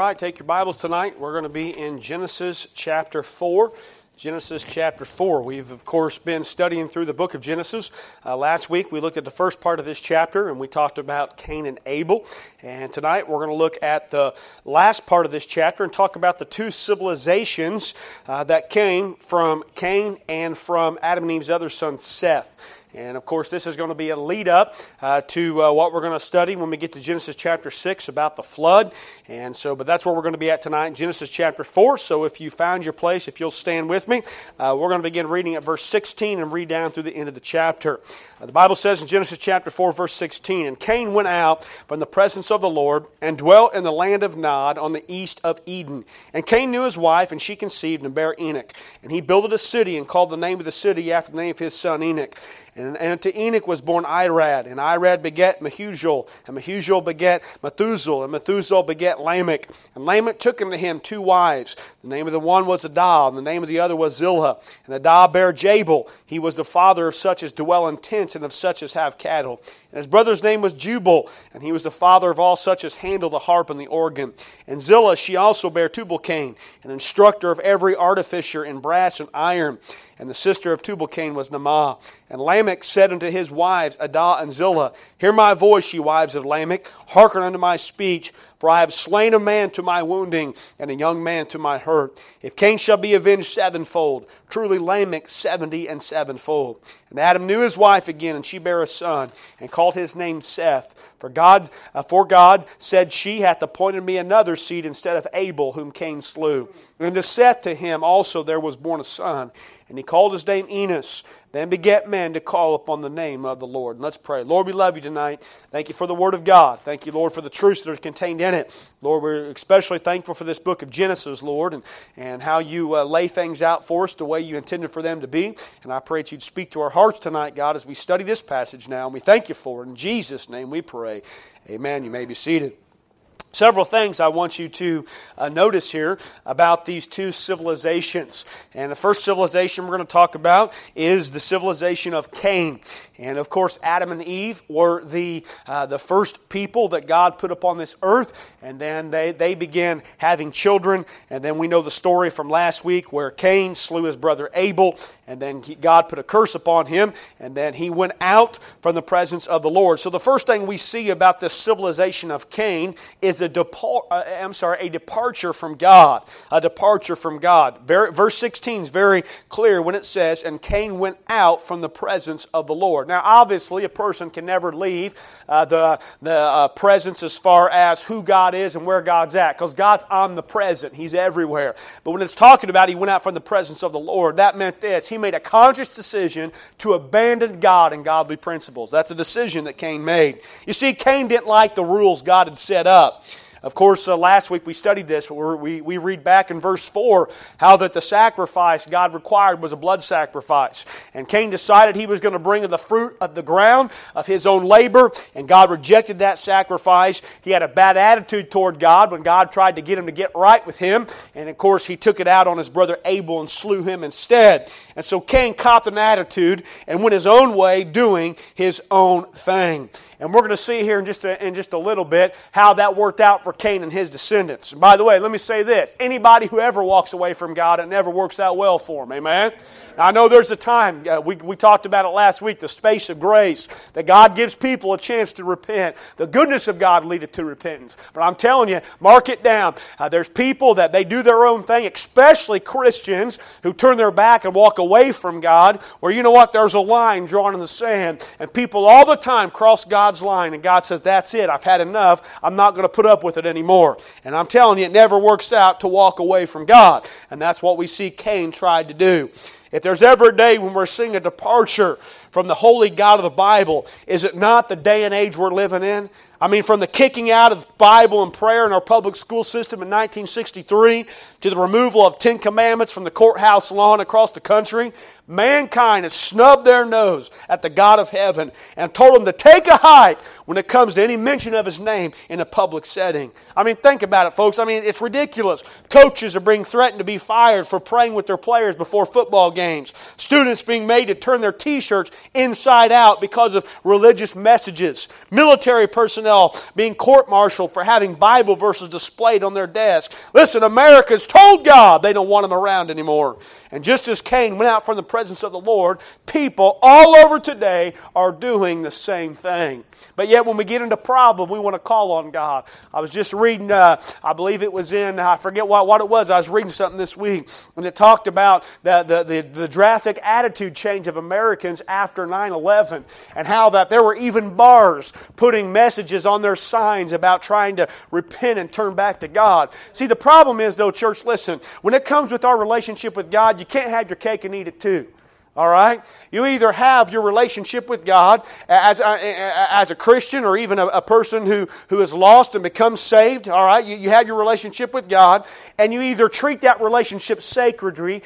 right, take your Bibles tonight. We're going to be in Genesis chapter 4. Genesis chapter 4. We've, of course, been studying through the book of Genesis. Last week we looked at the first part of this chapter and we talked about Cain and Abel. And tonight we're going to look at the last part of this chapter and talk about the two civilizations that came from Cain and from Adam and Eve's other son, Seth. And, of course, this is going to be a lead-up to what we're going to study when we get to Genesis chapter 6 about the flood. And so, but that's where we're going to be at tonight, Genesis chapter 4. So if you found your place, if you'll stand with me, we're going to begin reading at verse 16 and read down through the end of the chapter. The Bible says in Genesis chapter 4, verse 16, "And Cain went out from the presence of the Lord and dwelt in the land of Nod on the east of Eden. And Cain knew his wife, and she conceived and bare Enoch. And he builded a city and called the name of the city after the name of his son Enoch. And to Enoch was born Irad, and Irad begat Mehujael, and Mehujael begat Methuselah, and Methuselah begat Lamech. And Lamech took unto him two wives. The name of the one was Adah, and the name of the other was Zillah. And Adah bare Jabal. He was the father of such as dwell in tents, and of such as have cattle. And his brother's name was Jubal, and he was the father of all such as handle the harp and the organ. And Zillah she also bare Tubal-Cain, an instructor of every artificer in brass and iron. And the sister of Tubal-Cain was Naamah. And Lamech said unto his wives, Adah and Zillah, Hear my voice, ye wives of Lamech, hearken unto my speech, for I have slain a man to my wounding, and a young man to my hurt. If Cain shall be avenged sevenfold, truly Lamech 70 and sevenfold. And Adam knew his wife again, and she bare a son, and called his name Seth. For God said, She hath appointed me another seed instead of Abel, whom Cain slew. And to Seth to him also there was born a son, and he called his name Enos. Then begat men to call upon the name of the Lord." And let's pray. Lord, we love you tonight. Thank you for the Word of God. Thank you, Lord, for the truths that are contained in it. Lord, we're especially thankful for this book of Genesis, Lord, and how you lay things out for us the way you intended for them to be. And I pray that you'd speak to our hearts tonight, God, as we study this passage now. And we thank you for it. In Jesus' name we pray. Amen. You may be seated. Several things I want you to notice here about these two civilizations. And the first civilization we're going to talk about is the civilization of Cain. And of course, Adam and Eve were the first people that God put upon this earth. And then they began having children. And then we know the story from last week where Cain slew his brother Abel. And then God put a curse upon him. And then he went out from the presence of the Lord. So the first thing we see about this civilization of Cain is a departure from God. A departure from God. Verse 16 is very clear when it says, "And Cain went out from the presence of the Lord." Now, obviously, a person can never leave the presence as far as who God is and where God's at, because God's omnipresent. He's everywhere. But when it's talking about he went out from the presence of the Lord, that meant this. He made a conscious decision to abandon God and godly principles. That's a decision that Cain made. You see, Cain didn't like the rules God had set up. Of course, last week we studied this. We read back in verse 4 how that the sacrifice God required was a blood sacrifice. And Cain decided he was going to bring the fruit of the ground of his own labor, and God rejected that sacrifice. He had a bad attitude toward God when God tried to get him to get right with him. And of course, he took it out on his brother Abel and slew him instead. And so Cain copped an attitude and went his own way doing his own thing. And we're going to see here in just a little bit how that worked out for Cain and his descendants. And by the way, let me say this. Anybody who ever walks away from God, it never works out well for them. Amen? Now, I know there's a time, we talked about it last week, the space of grace, that God gives people a chance to repent. The goodness of God leadeth to repentance. But I'm telling you, mark it down. There's people that they do their own thing, especially Christians who turn their back and walk away from God, where you know what, there's a line drawn in the sand, and people all the time cross God's line, and God says, that's it, I've had enough, I'm not going to put up with it anymore. And I'm telling you, it never works out to walk away from God. And that's what we see Cain tried to do. If there's ever a day when we're seeing a departure from the holy God of the Bible, is it not the day and age we're living in? I mean, from the kicking out of Bible and prayer in our public school system in 1963 to the removal of 10 Commandments from the courthouse lawn across the country, mankind has snubbed their nose at the God of heaven and told him to take a hike when it comes to any mention of His name in a public setting. I mean, think about it, folks. I mean, it's ridiculous. Coaches are being threatened to be fired for praying with their players before football games. Students being made to turn their T-shirts inside out because of religious messages. Military personnel personnel being court-martialed for having Bible verses displayed on their desk. Listen, America's told God they don't want them around anymore. And just as Cain went out from the presence of the Lord, people all over today are doing the same thing. But yet when we get into problem, we want to call on God. I was just reading, I believe it was in, I forget what it was. I was reading something this week, and it talked about the drastic attitude change of Americans after 9/11, and how that there were even bars putting messages on their signs about trying to repent and turn back to God. See, the problem is, though, church, listen, when it comes with our relationship with God, you can't have your cake and eat it too. All right? You either have your relationship with God as a Christian, or even a person who is lost and becomes saved. All right? You have your relationship with God, and you either treat that relationship sacredly,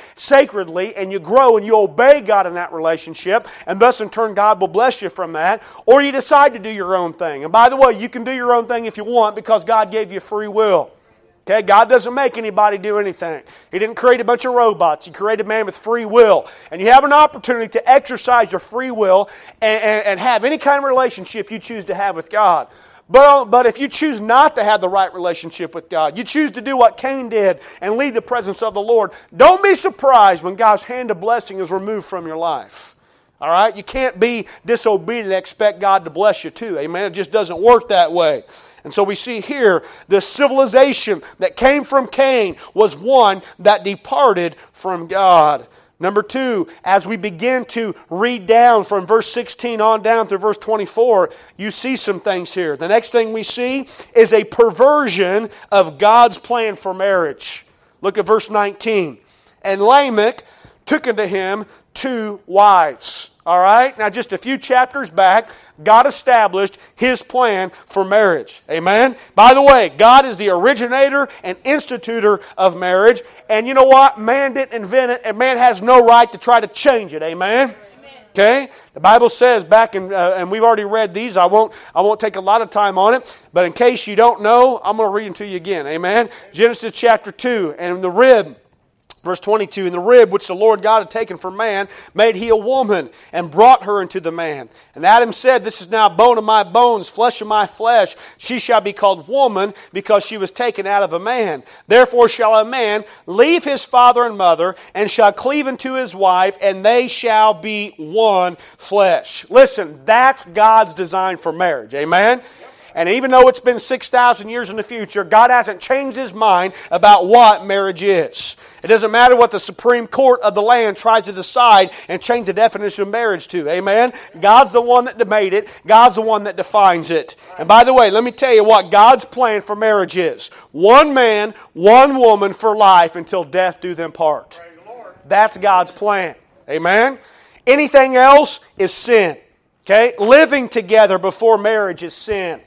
and you grow and you obey God in that relationship, and thus in turn God will bless you from that, or you decide to do your own thing. And by the way, you can do your own thing if you want, because God gave you free will. Okay, God doesn't make anybody do anything. He didn't create a bunch of robots. He created man with free will. And you have an opportunity to exercise your free will and have any kind of relationship you choose to have with God. But if you choose not to have the right relationship with God, you choose to do what Cain did and leave the presence of the Lord, don't be surprised when God's hand of blessing is removed from your life. All right? You can't be disobedient and expect God to bless you too. Amen? It just doesn't work that way. And so we see here, the civilization that came from Cain was one that departed from God. Number two, as we begin to read down from verse 16 on down through verse 24, you see some things here. The next thing we see is a perversion of God's plan for marriage. Look at verse 19. And Lamech took unto him 2 wives. All right? Now just a few chapters back, God established His plan for marriage. Amen? By the way, God is the originator and institutor of marriage. And you know what? Man didn't invent it, and man has no right to try to change it. Amen? Okay? The Bible says back in, and we've already read these, I won't take a lot of time on it, but in case you don't know, I'm going to read them to you again. Amen? Genesis chapter 2, and the rib, verse 22, in the rib which the Lord God had taken from man, made He a woman, and brought her into the man. And Adam said, This is now bone of my bones, flesh of my flesh. She shall be called woman, because she was taken out of a man. Therefore shall a man leave his father and mother, and shall cleave unto his wife, and they shall be one flesh. Listen, that's God's design for marriage. Amen? And even though it's been 6,000 years in the future, God hasn't changed His mind about what marriage is. It doesn't matter what the Supreme Court of the land tries to decide and change the definition of marriage to. Amen? God's the one that made it. God's the one that defines it. And by the way, let me tell you what God's plan for marriage is. One man, one woman for life until death do them part. That's God's plan. Amen? Anything else is sin. Okay? Living together before marriage is sin.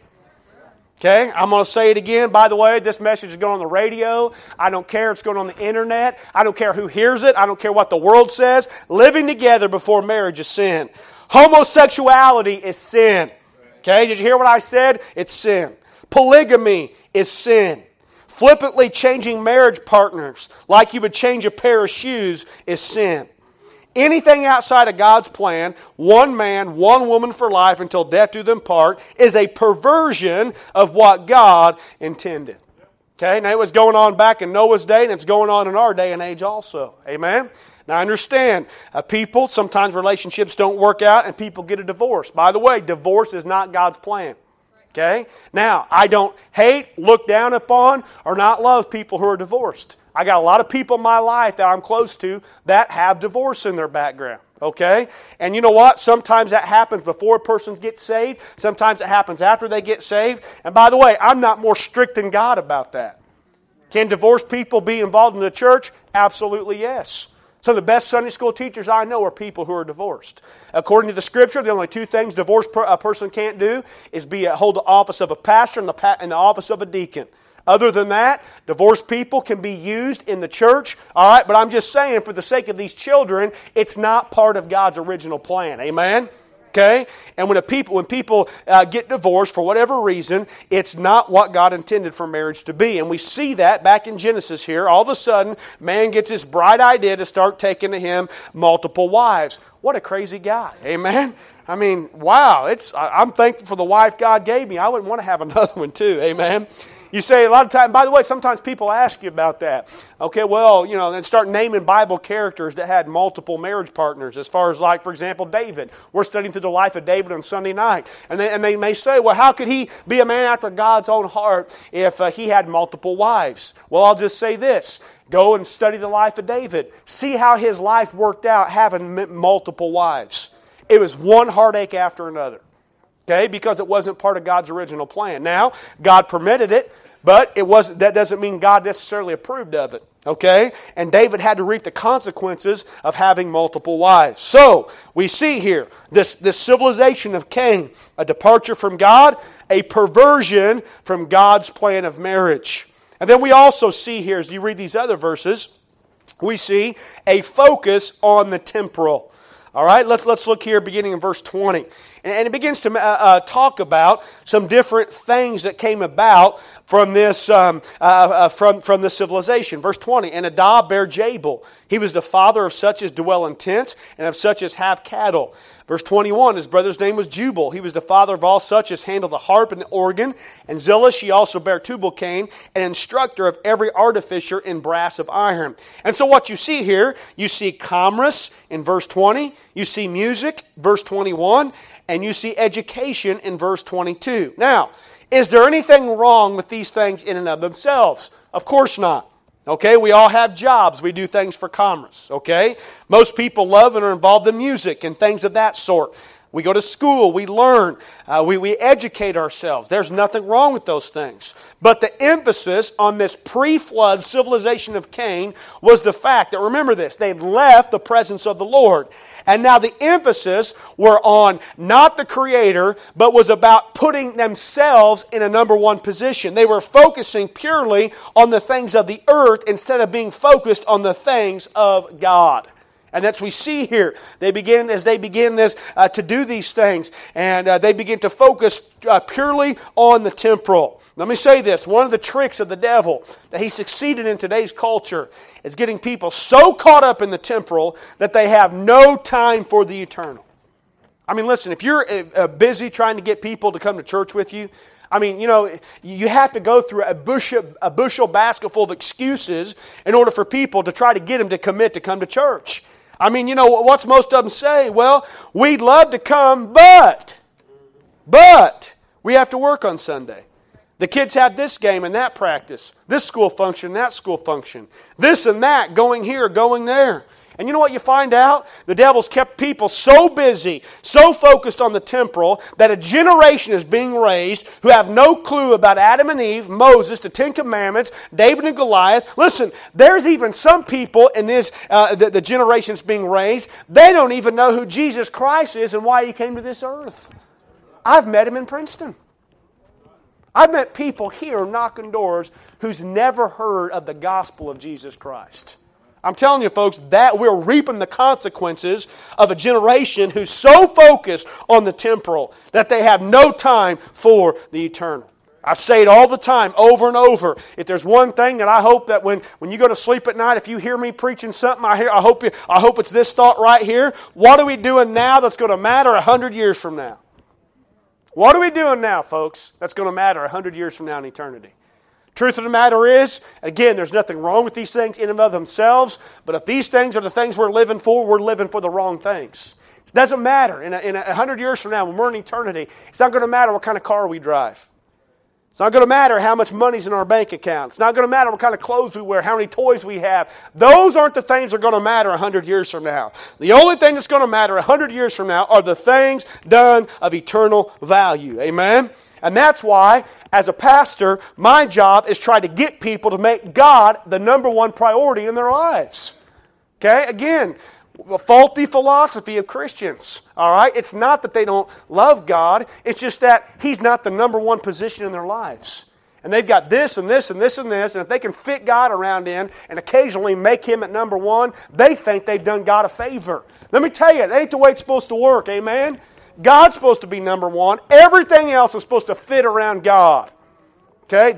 Okay, I'm going to say it again. By the way, this message is going on the radio. I don't care. It's going on the internet. I don't care who hears it. I don't care what the world says. Living together before marriage is sin. Homosexuality is sin. Okay, did you hear what I said? It's sin. Polygamy is sin. Flippantly changing marriage partners like you would change a pair of shoes is sin. Anything outside of God's plan, one man, one woman for life until death do them part, is a perversion of what God intended. Okay, now it was going on back in Noah's day, and it's going on in our day and age also. Amen? Now I understand, people, sometimes relationships don't work out and people get a divorce. By the way, divorce is not God's plan. Okay? Now, I don't hate, look down upon, or not love people who are divorced. I got a lot of people in my life that I'm close to that have divorce in their background. Okay? And you know what? Sometimes that happens before a person gets saved. Sometimes it happens after they get saved. And by the way, I'm not more strict than God about that. Can divorced people be involved in the church? Absolutely yes. Some of the best Sunday school teachers I know are people who are divorced. According to the Scripture, the only 2 things a person can't do is hold the office of a pastor and the office of a deacon. Other than that, divorced people can be used in the church. All right, but I'm just saying, for the sake of these children, it's not part of God's original plan. Amen? Okay? And when people get divorced for whatever reason, it's not what God intended for marriage to be. And we see that back in Genesis here. All of a sudden, man gets this bright idea to start taking to him multiple wives. What a crazy guy. Amen? I mean, wow, I'm thankful for the wife God gave me. I wouldn't want to have another one too, amen? You say a lot of times, by the way, sometimes people ask you about that. Okay, well, then start naming Bible characters that had multiple marriage partners, as far as like, for example, David. We're studying through the life of David on Sunday night. And they may say, well, how could he be a man after God's own heart if he had multiple wives? Well, I'll just say this. Go and study the life of David. See how his life worked out having multiple wives. It was one heartache after another. Okay, because it wasn't part of God's original plan. Now, God permitted it, but that doesn't mean God necessarily approved of it. Okay? And David had to reap the consequences of having multiple wives. So, we see here this civilization of Cain, a departure from God, a perversion from God's plan of marriage. And then we also see here, as you read these other verses, we see a focus on the temporal. All right, let's look here beginning in verse 20. And it begins to talk about some different things that came about from this from this civilization. Verse 20, and Adab bare Jabal. He was the father of such as dwell in tents and of such as have cattle. Verse 21, his brother's name was Jubal. He was the father of all such as handle the harp and the organ. And Zillah, she also bare Tubal-Cain, an instructor of every artificer in brass of iron. And so what you see here, you see commerce in verse 20. You see music, verse 21. And you see education in verse 22. Now, is there anything wrong with these things in and of themselves? Of course not. Okay, we all have jobs. We do things for commerce. Okay, most people love and are involved in music and things of that sort. We go to school, we learn, we educate ourselves. There's nothing wrong with those things. But the emphasis on this pre-flood civilization of Cain was the fact that, remember this, they'd left the presence of the Lord. And now the emphasis were on not the Creator, but was about putting themselves in a number one position. They were focusing purely on the things of the earth instead of being focused on the things of God. And that's what we see here. As they begin to do these things, and they begin to focus purely on the temporal. Let me say this. One of the tricks of the devil that he succeeded in today's culture is getting people so caught up in the temporal that they have no time for the eternal. I mean, listen, if you're busy trying to get people to come to church with you, I mean, you have to go through a bushel basket full of excuses in order for people to try to get them to commit to come to church. I mean, what's most of them say? Well, we'd love to come, but we have to work on Sunday. The kids have this game and that practice, this school function, that school function, this and that, going here, going there. And you know what you find out? The devil's kept people so busy, so focused on the temporal, that a generation is being raised who have no clue about Adam and Eve, Moses, the Ten Commandments, David and Goliath. Listen, there's even some people in this, the generations being raised, they don't even know who Jesus Christ is and why He came to this earth. I've met Him in Princeton. I've met people here knocking doors who's never heard of the gospel of Jesus Christ. I'm telling you, folks, that we're reaping the consequences of a generation who's so focused on the temporal that they have no time for the eternal. I say it all the time, over and over. If there's one thing that I hope that when you go to sleep at night, if you hear me preaching something, I hope it's this thought right here. What are we doing now that's going to matter 100 years from now? What are we doing now, folks, that's going to matter 100 years from now in eternity? Truth of the matter is, again, there's nothing wrong with these things in and of themselves, but if these things are the things we're living for, we're living for the wrong things. It doesn't matter. In 100 years from now, when we're in eternity, it's not going to matter what kind of car we drive. It's not going to matter how much money's in our bank account. It's not going to matter what kind of clothes we wear, how many toys we have. Those aren't the things that are going to matter 100 years from now. The only thing that's going to matter 100 years from now are the things done of eternal value. Amen? And that's why, as a pastor, my job is try to get people to make God the number one priority in their lives. Okay? Again, a faulty philosophy of Christians. All right? It's not that they don't love God. It's just that He's not the number one position in their lives. And they've got this and this and this and this, and if they can fit God around in and occasionally make Him at number one, they think they've done God a favor. Let me tell you, it ain't the way it's supposed to work. Amen? God's supposed to be number one. Everything else is supposed to fit around God. Okay?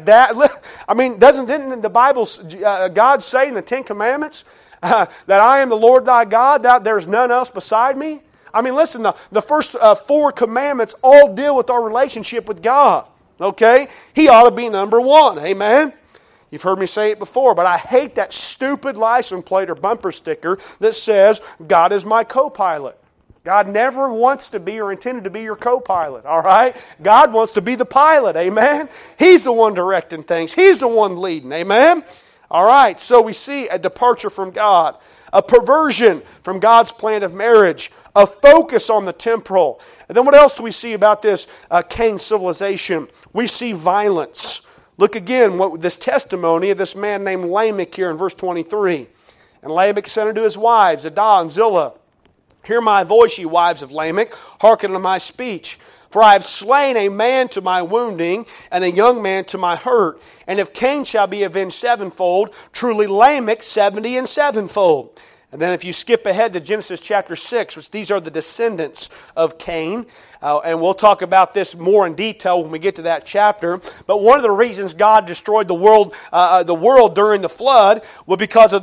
Didn't the Bible, God say in the Ten Commandments that I am the Lord thy God, that there's none else beside me? I mean, listen, the first 4 commandments all deal with our relationship with God. Okay? He ought to be number 1. Amen? You've heard me say it before, but I hate that stupid license plate or bumper sticker that says, God is my co-pilot. God never wants to be or intended to be your co-pilot, all right? God wants to be the pilot, amen? He's the one directing things. He's the one leading, amen? All right, so we see a departure from God, a perversion from God's plan of marriage, a focus on the temporal. And then what else do we see about this Cain civilization? We see violence. Look again, this testimony of this man named Lamech here in verse 23. And Lamech said unto his wives, Adah and Zillah, Hear my voice, ye wives of Lamech, hearken unto my speech. For I have slain a man to my wounding, and a young man to my hurt. And if Cain shall be avenged sevenfold, truly Lamech 70 and sevenfold. And then if you skip ahead to Genesis chapter 6, which these are the descendants of Cain, and we'll talk about this more in detail when we get to that chapter. But one of the reasons God destroyed the world during the flood was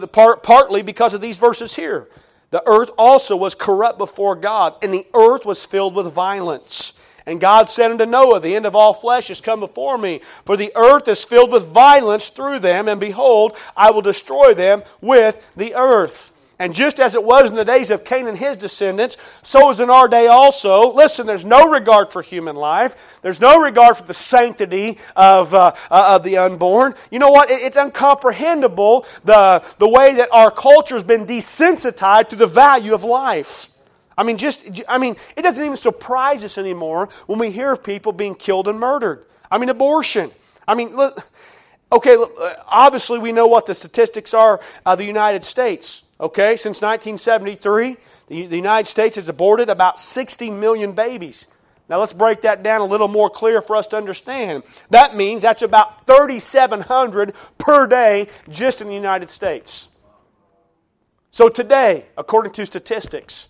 partly because of these verses here. The earth also was corrupt before God, and the earth was filled with violence. And God said unto Noah, The end of all flesh is come before me, for the earth is filled with violence through them, and behold, I will destroy them with the earth. And just as it was in the days of Cain and his descendants, so is in our day also. Listen, there's no regard for human life. There's no regard for the sanctity of the unborn. You know what? It's incomprehensible the way that our culture has been desensitized to the value of life. I mean, it doesn't even surprise us anymore when we hear of people being killed and murdered. I mean, abortion. I mean, look, okay, obviously we know what the statistics are of the United States. Okay, since 1973, the United States has aborted about 60 million babies. Now let's break that down a little more clear for us to understand. That means that's about 3,700 per day just in the United States. So today, according to statistics,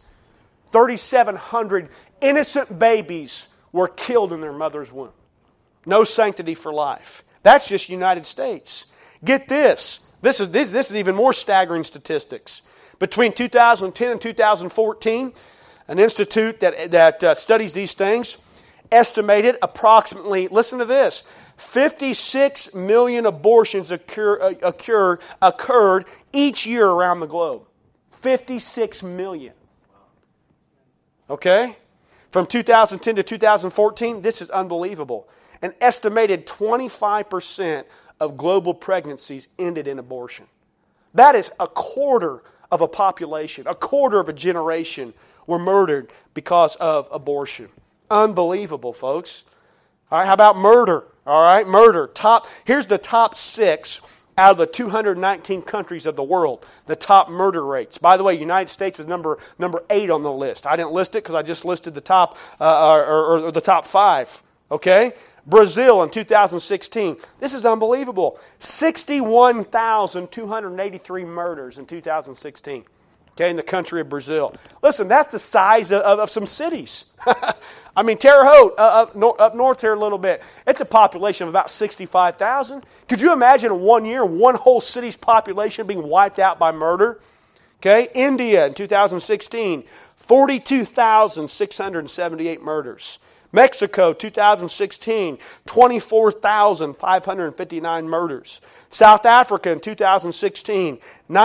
3,700 innocent babies were killed in their mother's womb. No sanctity for life. That's just United States. Get this. This is even more staggering statistics. Between 2010 and 2014, an institute that studies these things estimated approximately, listen to this, 56 million abortions occurred each year around the globe. 56 million. Okay? From 2010 to 2014, this is unbelievable. An estimated 25% of global pregnancies ended in abortion. That is a quarter of a population, a quarter of a generation were murdered because of abortion. Unbelievable, folks. All right, how about murder? All right, murder. Here's the top 6 out of the 219 countries of the world, the top murder rates. By the way, United States was number 8 on the list. I didn't list it because I just listed the top or the top 5. Okay. Brazil in 2016. This is unbelievable. 61,283 murders in 2016. Okay, in the country of Brazil. Listen, that's the size of some cities. I mean, Terre Haute, up north here a little bit, it's a population of about 65,000. Could you imagine in 1 year, one whole city's population being wiped out by murder? Okay, India in 2016, 42,678 murders. Mexico, 2016, 24,559 murders. South Africa in 2016,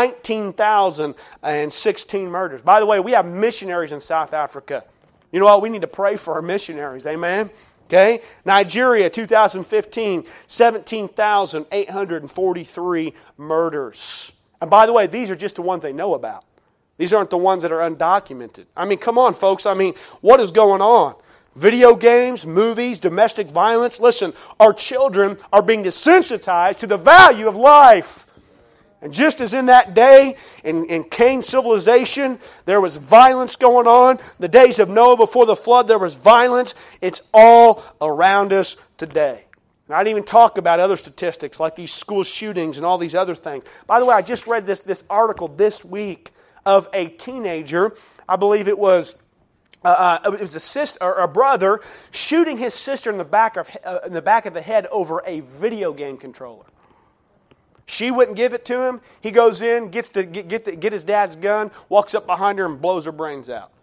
19,016 murders. By the way, we have missionaries in South Africa. You know what? We need to pray for our missionaries. Amen? Okay? Nigeria, 2015, 17,843 murders. And by the way, these are just the ones they know about. These aren't the ones that are undocumented. I mean, come on, folks. I mean, what is going on? Video games, movies, domestic violence. Listen, our children are being desensitized to the value of life. And just as in that day, in Cain's civilization, there was violence going on. The days of Noah before the flood, there was violence. It's all around us today. And I didn't even talk about other statistics like these school shootings and all these other things. By the way, I just read this article this week of a teenager. I believe it was a sister or a brother shooting his sister in the back of the head over a video game controller. She wouldn't give it to him. He goes in, get his dad's gun, walks up behind her and blows her brains out.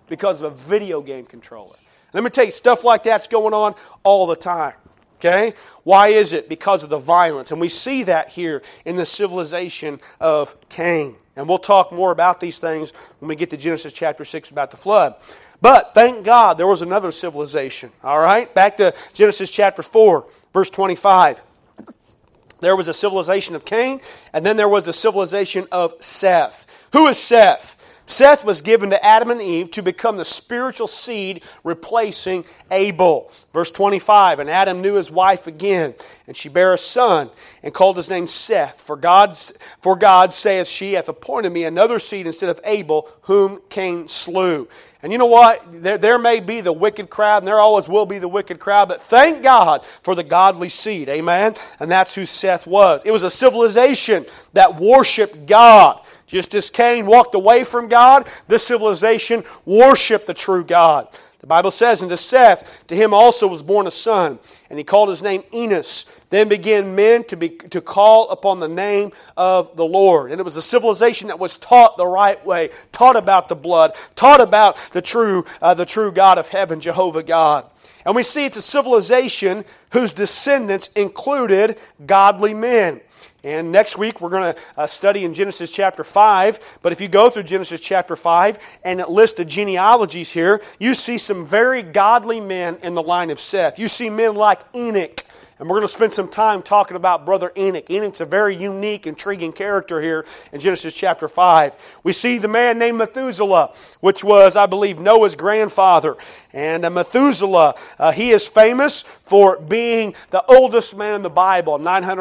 Because of a video game controller. Let me tell you, stuff like that's going on all the time. Okay? Why is it? Because of the violence. And we see that here in the civilization of Cain. And we'll talk more about these things when we get to Genesis chapter 6 about the flood. But thank God there was another civilization. All right? Back to Genesis chapter 4, verse 25. There was a civilization of Cain, and then there was the civilization of Seth. Who is Seth? Seth was given to Adam and Eve to become the spiritual seed replacing Abel. Verse 25, and Adam knew his wife again, and she bare a son, and called his name Seth. For God saith, she hath appointed me another seed instead of Abel, whom Cain slew. And you know what? There may be the wicked crowd, and there always will be the wicked crowd, but thank God for the godly seed. Amen? And that's who Seth was. It was a civilization that worshiped God. Just as Cain walked away from God, this civilization worshiped the true God. The Bible says, and to Seth, to him also was born a son, and he called his name Enos. Then began men to call upon the name of the Lord. And it was a civilization that was taught the right way, taught about the blood, taught about the true God of heaven, Jehovah God. And we see it's a civilization whose descendants included godly men. And next week we're going to study in Genesis chapter 5. But if you go through Genesis chapter 5 and it lists the genealogies here, you see some very godly men in the line of Seth. You see men like Enoch. And we're going to spend some time talking about Brother Enoch. Enoch's a very unique, intriguing character here in Genesis chapter 5. We see the man named Methuselah, which was, I believe, Noah's grandfather. And Methuselah, he is famous for being the oldest man in the Bible,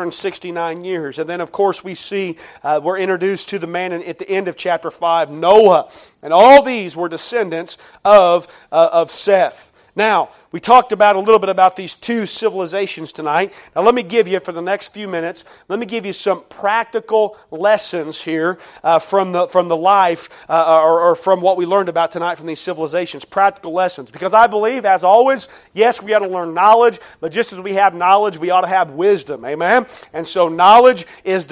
969 years. And then, of course, we see, we're introduced to the man at the end of chapter 5, Noah. And all these were descendants of Seth. Now, we talked about a little bit about these two civilizations tonight. Now let me give you, for the next few minutes, let me give you some practical lessons here from the life or from what we learned about tonight from these civilizations. Practical lessons. Because I believe, as always, yes, we ought to learn knowledge, but just as we have knowledge, we ought to have wisdom. Amen? And so knowledge is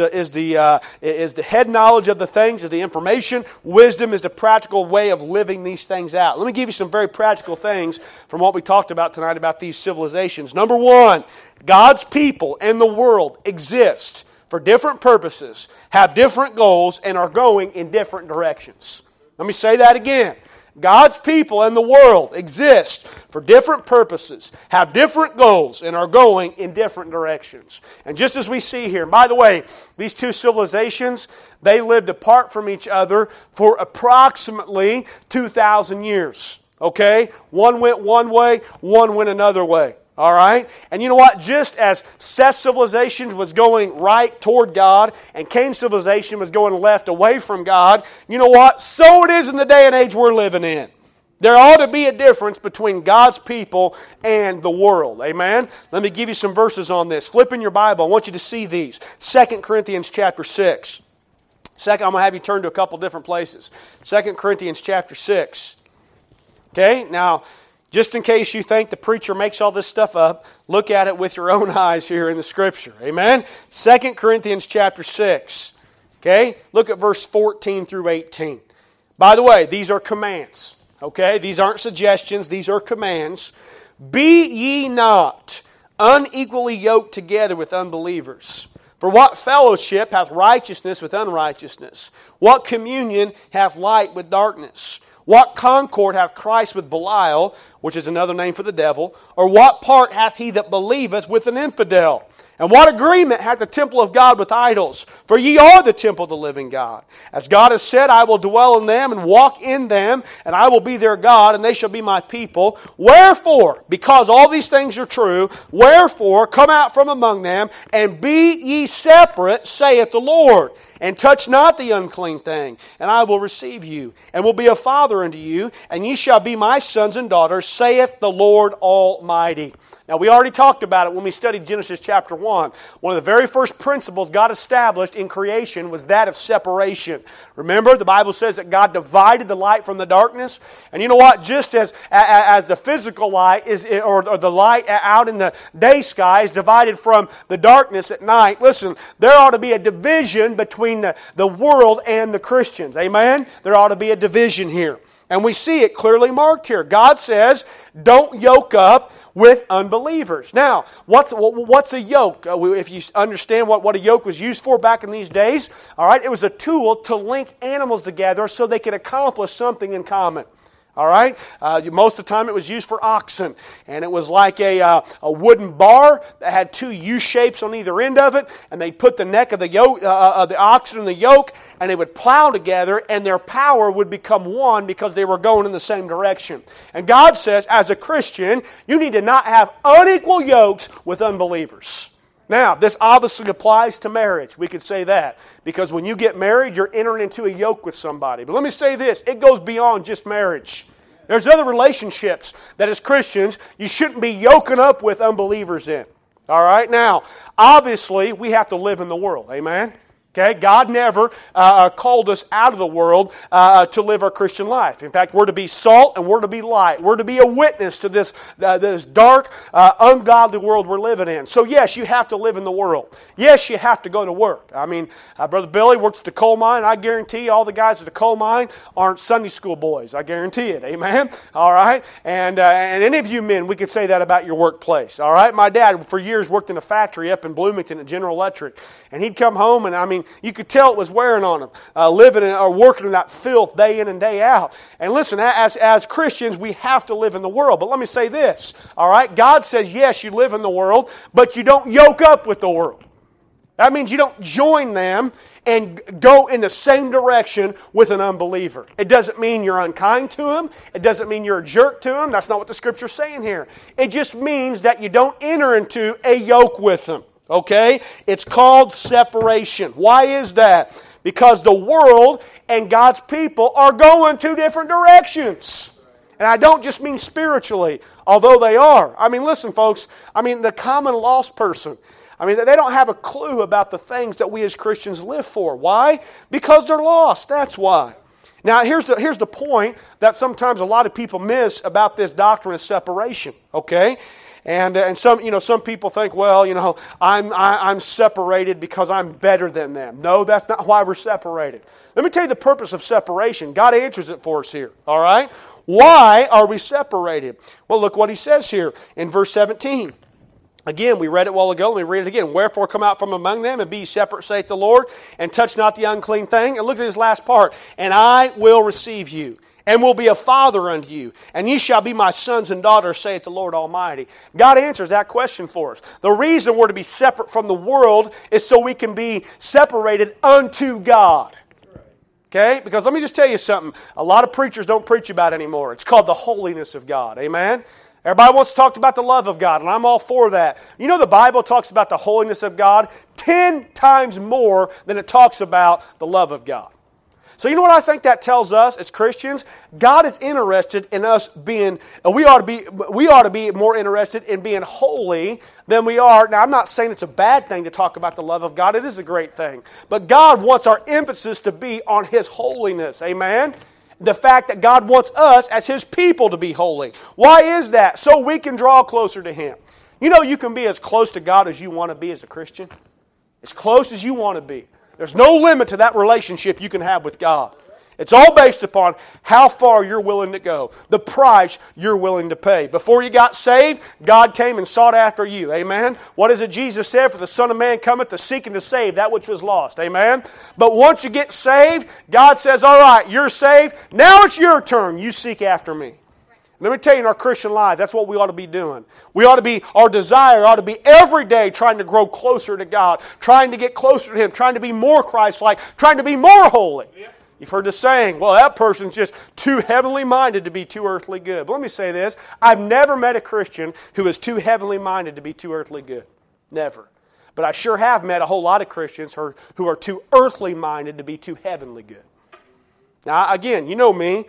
the head knowledge of the things, is the information. Wisdom is the practical way of living these things out. Let me give you some very practical things from what we talked about tonight about these civilizations. Number one, God's people and the world exist for different purposes, have different goals, and are going in different directions. Let me say that again. God's people and the world exist for different purposes, have different goals, and are going in different directions. And just as we see here, by the way, these two civilizations, they lived apart from each other for approximately 2,000 years. Okay? One went one way, one went another way. All right? And you know what? Just as Seth's civilization was going right toward God and Cain's civilization was going left away from God, you know what? So it is in the day and age we're living in. There ought to be a difference between God's people and the world. Amen? Let me give you some verses on this. Flip in your Bible. I want you to see these. 2 Corinthians chapter 6. Second, I'm going to have you turn to a couple different places. 2 Corinthians chapter 6. Okay, now, just in case you think the preacher makes all this stuff up, look at it with your own eyes here in the Scripture. Amen? 2 Corinthians chapter 6. Okay, look at verse 14 through 18. By the way, these are commands. Okay, these aren't suggestions, these are commands. Be ye not unequally yoked together with unbelievers. For what fellowship hath righteousness with unrighteousness? What communion hath light with darkness? What concord hath Christ with Belial, which is another name for the devil? Or what part hath he that believeth with an infidel? And what agreement hath the temple of God with idols? For ye are the temple of the living God. As God has said, I will dwell in them and walk in them, and I will be their God, and they shall be my people. Wherefore, because all these things are true, wherefore come out from among them, and be ye separate, saith the Lord. And touch not the unclean thing, and I will receive you, and will be a father unto you, and ye shall be my sons and daughters, saith the Lord Almighty. Now, we already talked about it when we studied Genesis chapter 1. One of the very first principles God established in creation was that of separation. Remember, the Bible says that God divided the light from the darkness. And you know what? Just as the physical light is, or the light out in the day sky is divided from the darkness at night, listen, there ought to be a division between the world and the Christians. Amen? There ought to be a division here. And we see it clearly marked here. God says, don't yoke up with unbelievers. Now, what's a yoke? If you understand what a yoke was used for back in these days, all right, it was a tool to link animals together so they could accomplish something in common. All right? Most of the time it was used for oxen. And it was like a wooden bar that had two U-shapes on either end of it. And they'd put the neck of the yoke, of the oxen in the yoke, and they would plow together, and their power would become one because they were going in the same direction. And God says, as a Christian, you need to not have unequal yokes with unbelievers. Now, this obviously applies to marriage. We could say that. Because when you get married, you're entering into a yoke with somebody. But let me say this, it goes beyond just marriage. There's other relationships that as Christians, you shouldn't be yoking up with unbelievers in. All right? Now, obviously, we have to live in the world. Amen? Okay, God never called us out of the world to live our Christian life. In fact, we're to be salt and we're to be light. We're to be a witness to this dark, ungodly world we're living in. So yes, you have to live in the world. Yes, you have to go to work. I mean, Brother Billy works at the coal mine. I guarantee you all the guys at the coal mine aren't Sunday school boys. I guarantee it. Amen? All right? And any of you men, we could say that about your workplace. All right? My dad, for years, worked in a factory up in Bloomington at General Electric. And he'd come home and, I mean, you could tell it was wearing on him, living or working in that filth day in and day out. And listen, as Christians, we have to live in the world. But let me say this, all right? God says, yes, you live in the world, but you don't yoke up with the world. That means you don't join them and go in the same direction with an unbeliever. It doesn't mean you're unkind to him. It doesn't mean you're a jerk to him. That's not what the Scripture's saying here. It just means that you don't enter into a yoke with them. Okay? It's called separation. Why is that? Because the world and God's people are going two different directions. And I don't just mean spiritually, although they are. I mean, listen, folks. I mean, the common lost person. I mean, they don't have a clue about the things that we as Christians live for. Why? Because they're lost. That's why. Now, here's the point that sometimes a lot of people miss about this doctrine of separation. Okay? And some people think, well, I'm separated because I'm better than them. No, that's not why we're separated. Let me tell you the purpose of separation. God answers it for us here. All right? Why are we separated? Well, look what He says here in verse 17. Again, we read it a while ago, and we read it again. Wherefore come out from among them, and be separate, saith the Lord, and touch not the unclean thing. And look at His last part. And I will receive you, and will be a father unto you, and ye shall be my sons and daughters, saith the Lord Almighty. God answers that question for us. The reason we're to be separate from the world is so we can be separated unto God. Okay? Because let me just tell you something. A lot of preachers don't preach about it anymore. It's called the holiness of God. Amen? Everybody wants to talk about the love of God, and I'm all for that. You know the Bible talks about the holiness of God 10 times more than it talks about the love of God. So you know what I think that tells us as Christians? God is interested in us being, we ought to be more interested in being holy than we are. Now I'm not saying it's a bad thing to talk about the love of God. It is a great thing. But God wants our emphasis to be on His holiness. Amen? The fact that God wants us as His people to be holy. Why is that? So we can draw closer to Him. You know you can be as close to God as you want to be as a Christian. As close as you want to be. There's no limit to that relationship you can have with God. It's all based upon how far you're willing to go. The price you're willing to pay. Before you got saved, God came and sought after you. Amen? What is it Jesus said? For the Son of Man cometh to seek and to save that which was lost. Amen? But once you get saved, God says, all right, you're saved. Now it's your turn. You seek after me. Let me tell you, in our Christian life, that's what we ought to be doing. Our desire ought to be every day trying to grow closer to God, trying to get closer to Him, trying to be more Christ-like, trying to be more holy. Yep. You've heard the saying, well, that person's just too heavenly minded to be too earthly good. But let me say this, I've never met a Christian who is too heavenly minded to be too earthly good. Never. But I sure have met a whole lot of Christians who are too earthly minded to be too heavenly good. Now, again, you know me.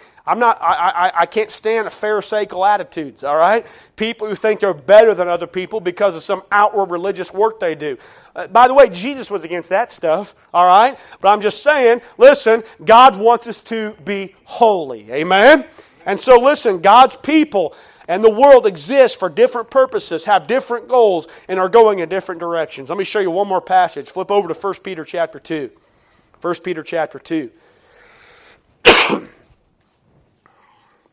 I can't stand pharisaical attitudes, all right? People who think they're better than other people because of some outward religious work they do. By the way, Jesus was against that stuff, all right? But I'm just saying, listen, God wants us to be holy, amen? And so listen, God's people and the world exist for different purposes, have different goals, and are going in different directions. Let me show you one more passage. Flip over to 1 Peter chapter 2. 1 Peter chapter 2.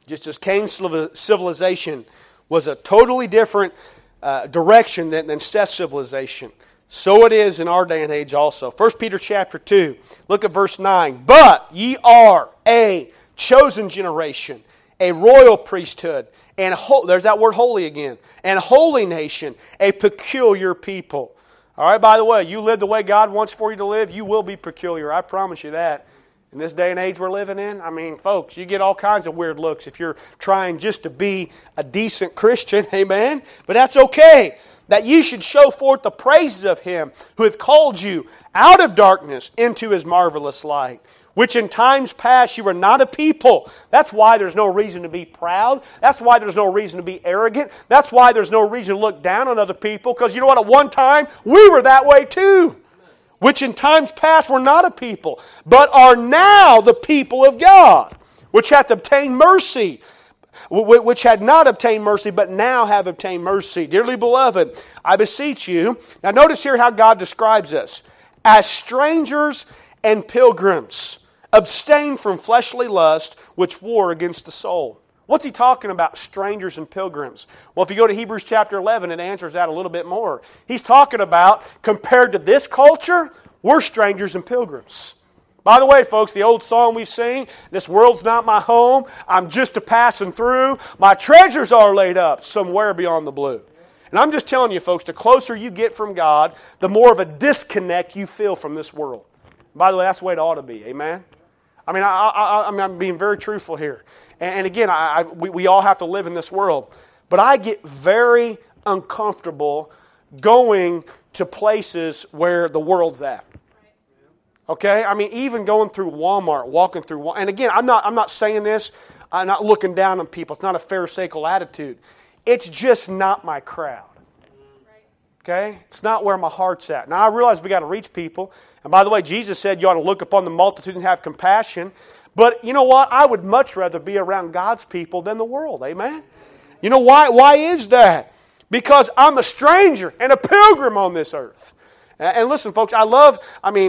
Just as Cain's civilization was a totally different direction than Seth's civilization, so it is in our day and age also. 1 Peter chapter 2, look at verse 9. But ye are a chosen generation, a royal priesthood, and there's that word holy again, and holy nation, a peculiar people. All right, by the way, you live the way God wants for you to live, you will be peculiar. I promise you that. In this day and age we're living in, I mean, folks, you get all kinds of weird looks if you're trying just to be a decent Christian, amen? But that's okay. That you should show forth the praises of Him who hath called you out of darkness into His marvelous light, which in times past you were not a people. That's why there's no reason to be proud. That's why there's no reason to be arrogant. That's why there's no reason to look down on other people, because you know what? At one time, we were that way too. Which in times past were not a people, but are now the people of God, which hath obtained mercy, which had not obtained mercy, but now have obtained mercy. Dearly beloved, I beseech you, now notice here how God describes us. As strangers and pilgrims, abstain from fleshly lust, which war against the soul. What's he talking about, strangers and pilgrims? Well, if you go to Hebrews chapter 11, it answers that a little bit more. He's talking about, compared to this culture, we're strangers and pilgrims. By the way, folks, the old song we've seen, this world's not my home, I'm just a passing through, my treasures are laid up somewhere beyond the blue. And I'm just telling you, folks, the closer you get from God, the more of a disconnect you feel from this world. By the way, that's the way it ought to be, amen? I mean, I'm being very truthful here. And again, we all have to live in this world. But I get very uncomfortable going to places where the world's at. Okay? I mean, even going through Walmart, walking through Walmart. And again, I'm not saying this, I'm not looking down on people. It's not a pharisaical attitude. It's just not my crowd. Okay? It's not where my heart's at. Now, I realize we got to reach people. And by the way, Jesus said you ought to look upon the multitude and have compassion. But you know what? I would much rather be around God's people than the world. Amen? You know why? Why is that? Because I'm a stranger and a pilgrim on this earth. And listen, folks, I love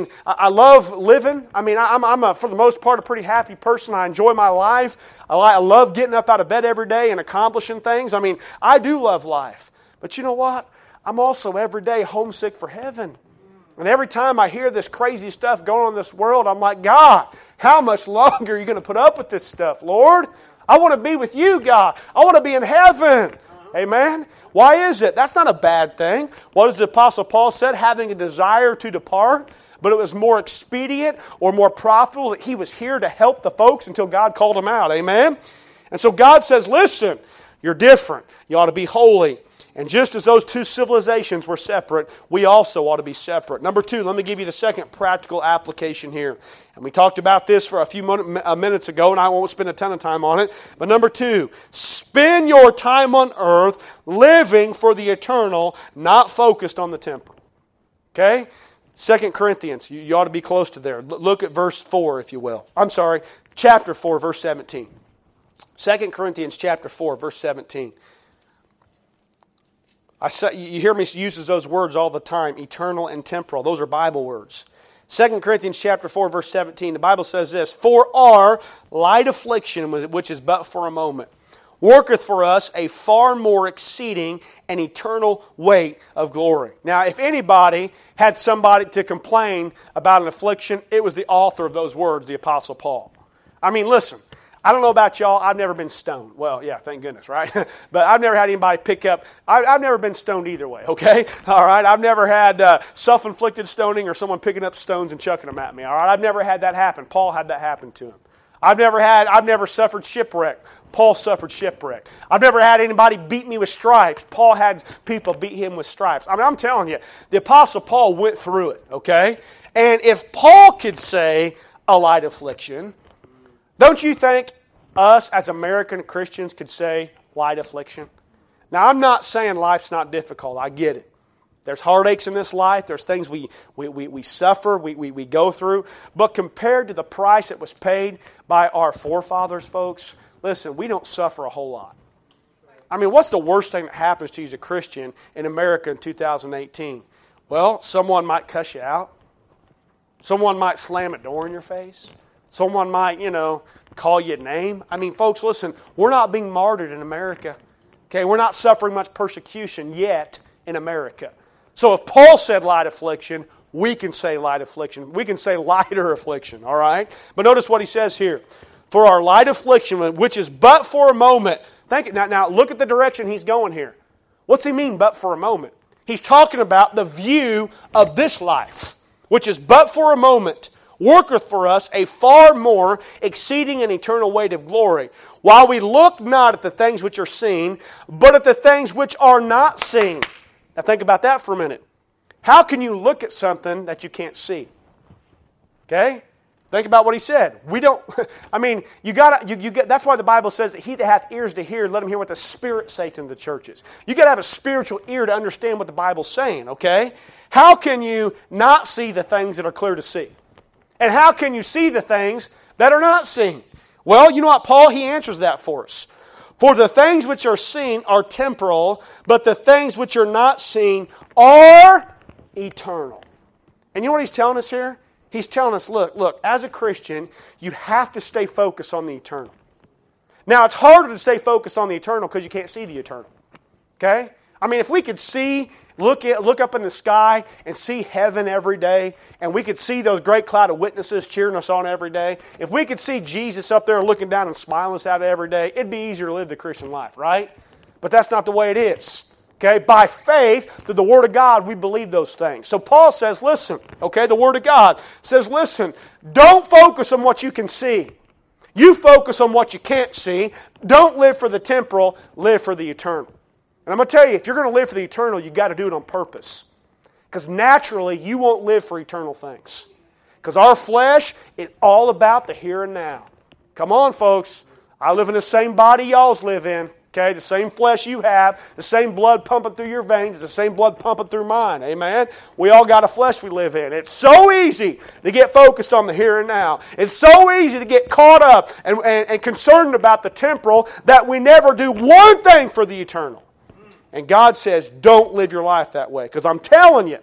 living. I mean, I'm for the most part, a pretty happy person. I enjoy my life. I love getting up out of bed every day and accomplishing things. I mean, I do love life. But you know what? I'm also every day homesick for heaven. And every time I hear this crazy stuff going on in this world, I'm like, God, how much longer are you going to put up with this stuff, Lord? I want to be with you, God. I want to be in heaven. Amen? Why is it? That's not a bad thing. What does the Apostle Paul said? Having a desire to depart, but it was more expedient or more profitable that he was here to help the folks until God called him out. Amen? And so God says, listen, you're different. You ought to be holy. And just as those two civilizations were separate, we also ought to be separate. Number two, let me give you the second practical application here. And we talked about this for a few minutes ago, and I won't spend a ton of time on it. But number two, spend your time on earth living for the eternal, not focused on the temporal. Okay? 2 Corinthians, you ought to be close to there. Look at verse 4, if you will. I'm sorry, chapter 4, verse 17. 2 Corinthians chapter 4, verse 17. You hear me use those words all the time, eternal and temporal. Those are Bible words. 2 Corinthians chapter 4, verse 17, the Bible says this, For our light affliction, which is but for a moment, worketh for us a far more exceeding and eternal weight of glory. Now, if anybody had somebody to complain about an affliction, it was the author of those words, the Apostle Paul. I mean, listen. I don't know about y'all, I've never been stoned. Well, yeah, thank goodness, right? But I've never had anybody pick up, I've never been stoned either way, okay? All right, I've never had self-inflicted stoning or someone picking up stones and chucking them at me, all right? I've never had that happen. Paul had that happen to him. I've never suffered shipwreck. Paul suffered shipwreck. I've never had anybody beat me with stripes. Paul had people beat him with stripes. I mean, I'm telling you, the Apostle Paul went through it, okay? And if Paul could say a light affliction, don't you think us as American Christians could say light affliction? Now, I'm not saying life's not difficult. I get it. There's heartaches in this life. There's things we suffer, we go through. But compared to the price that was paid by our forefathers, folks, listen, we don't suffer a whole lot. I mean, what's the worst thing that happens to you as a Christian in America in 2018? Well, someone might cuss you out. Someone might slam a door in your face. Someone might, call you a name. I mean, folks, listen, we're not being martyred in America. Okay, we're not suffering much persecution yet in America. So if Paul said light affliction, we can say light affliction. We can say lighter affliction, all right? But notice what he says here. For our light affliction, which is but for a moment. Now look at the direction he's going here. What's he mean, but for a moment? He's talking about the view of this life, which is but for a moment, worketh for us a far more exceeding and eternal weight of glory, while we look not at the things which are seen, but at the things which are not seen. Now think about that for a minute. How can you look at something that you can't see? Okay? Think about what he said. We don't, I mean, that's why the Bible says that he that hath ears to hear, let him hear what the Spirit saith in the churches. You got to have a spiritual ear to understand what the Bible's saying, okay? How can you not see the things that are clear to see? And how can you see the things that are not seen? Well, you know what, Paul, he answers that for us. For the things which are seen are temporal, but the things which are not seen are eternal. And you know what he's telling us here? He's telling us, look, as a Christian, you have to stay focused on the eternal. Now, it's harder to stay focused on the eternal because you can't see the eternal. Okay? I mean, if we could look up in the sky and see heaven every day, and we could see those great cloud of witnesses cheering us on every day, if we could see Jesus up there looking down and smiling us out every day, it'd be easier to live the Christian life, right? But that's not the way it is. Okay, by faith, through the Word of God, we believe those things. So Paul says, listen, okay, the Word of God says, listen, don't focus on what you can see. You focus on what you can't see. Don't live for the temporal, live for the eternal. And I'm going to tell you, if you're going to live for the eternal, you've got to do it on purpose. Because naturally, you won't live for eternal things. Because our flesh is all about the here and now. Come on, folks. I live in the same body y'all's live in. Okay, the same flesh you have, the same blood pumping through your veins, the same blood pumping through mine. Amen? We all got a flesh we live in. It's so easy to get focused on the here and now. It's so easy to get caught up and concerned about the temporal that we never do one thing for the eternal. And God says, don't live your life that way. Because I'm telling you,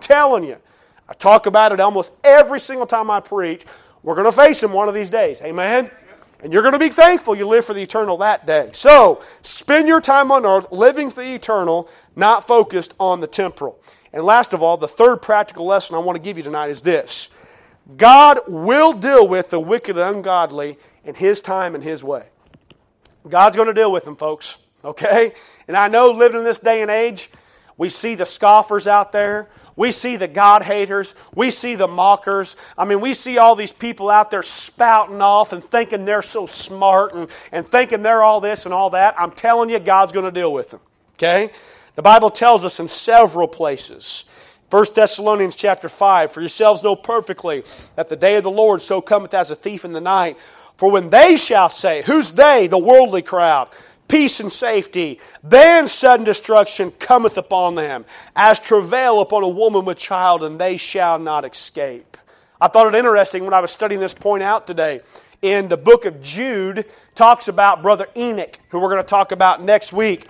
I talk about it almost every single time I preach. We're going to face Him one of these days. Amen? And you're going to be thankful you live for the eternal that day. So, spend your time on earth living for the eternal, not focused on the temporal. And last of all, the third practical lesson I want to give you tonight is this. God will deal with the wicked and ungodly in His time and His way. God's going to deal with them, folks. Okay? And I know living in this day and age, we see the scoffers out there. We see the God haters. We see the mockers. I mean, we see all these people out there spouting off and thinking they're so smart and thinking they're all this and all that. I'm telling you, God's going to deal with them. Okay? The Bible tells us in several places. 1 Thessalonians chapter 5, for yourselves know perfectly that the day of the Lord so cometh as a thief in the night. For when they shall say, who's they? The worldly crowd. Peace and safety, then sudden destruction cometh upon them, as travail upon a woman with child, and they shall not escape. I thought it interesting when I was studying this point out today. In the book of Jude, talks about Brother Enoch, who we're going to talk about next week.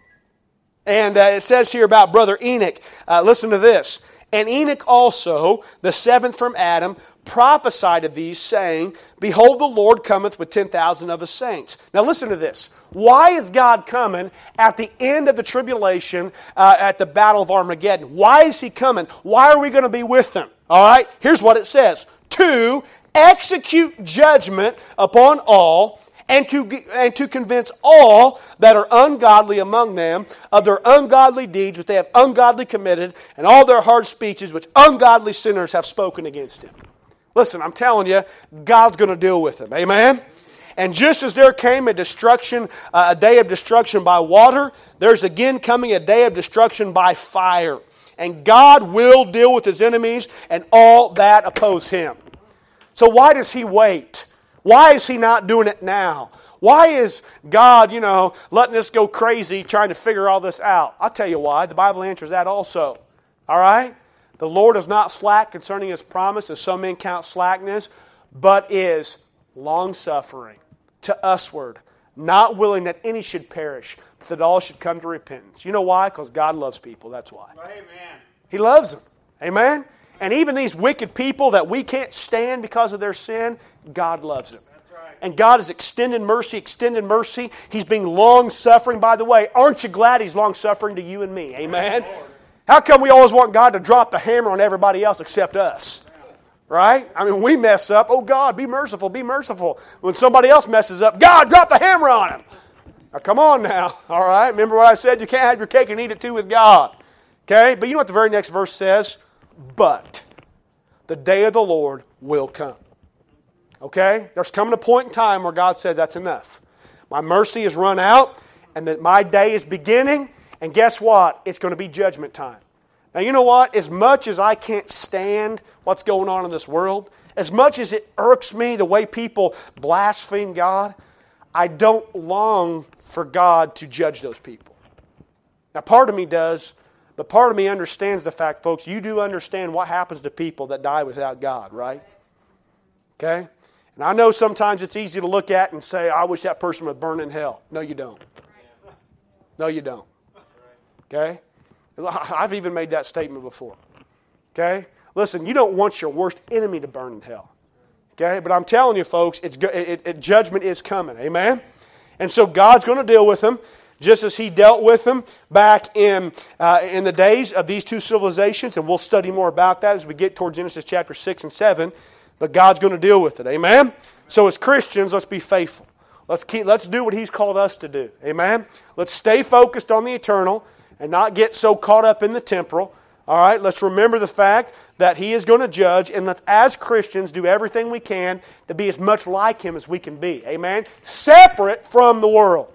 And it says here about Brother Enoch, listen to this. And Enoch also, the seventh from Adam, prophesied of these, saying, behold, the Lord cometh with 10,000 of His saints. Now listen to this. Why is God coming at the end of the tribulation at the battle of Armageddon? Why is He coming? Why are we going to be with Him? All right, here's what it says. To execute judgment upon all, and to convince all that are ungodly among them of their ungodly deeds which they have ungodly committed, and all their hard speeches which ungodly sinners have spoken against Him. Listen, I'm telling you, God's going to deal with them. Amen? And just as there came a day of destruction by water, there's again coming a day of destruction by fire. And God will deal with His enemies and all that oppose Him. So why does He wait? Why is He not doing it now? Why is God, letting us go crazy trying to figure all this out? I'll tell you why. The Bible answers that also. All right? The Lord is not slack concerning His promise, as some men count slackness, but is long-suffering to usward, not willing that any should perish, but that all should come to repentance. You know why? Because God loves people, that's why. Amen. He loves them. Amen? And even these wicked people that we can't stand because of their sin, God loves them. And God is extending mercy. He's being long-suffering. By the way, aren't you glad He's long-suffering to you and me? Amen? How come we always want God to drop the hammer on everybody else except us? Right? I mean, we mess up. Oh, God, be merciful, be merciful. When somebody else messes up, God, drop the hammer on him. Now, come on now. All right? Remember what I said? You can't have your cake and eat it too with God. Okay? But you know what the very next verse says? But the day of the Lord will come. Okay? There's coming a point in time where God says, that's enough. My mercy has run out, and that my day is beginning, and guess what? It's going to be judgment time. Now, you know what? As much as I can't stand what's going on in this world, as much as it irks me the way people blaspheme God, I don't long for God to judge those people. Now, part of me does, but part of me understands the fact, folks, you do understand what happens to people that die without God, right? Okay? And I know sometimes it's easy to look at and say, I wish that person would burn in hell. No, you don't. No, you don't. Okay? I've even made that statement before. Okay? Listen, you don't want your worst enemy to burn in hell. Okay? But I'm telling you, folks, judgment is coming. Amen? And so God's going to deal with them just as He dealt with them back in the days of these two civilizations. And we'll study more about that as we get toward Genesis chapter 6 and 7. But God's going to deal with it. Amen? So as Christians, let's be faithful. Let's do what He's called us to do. Amen? Let's stay focused on the eternal and not get so caught up in the temporal. All right? Let's remember the fact that He is going to judge, and let's, as Christians, do everything we can to be as much like Him as we can be. Amen? Separate from the world.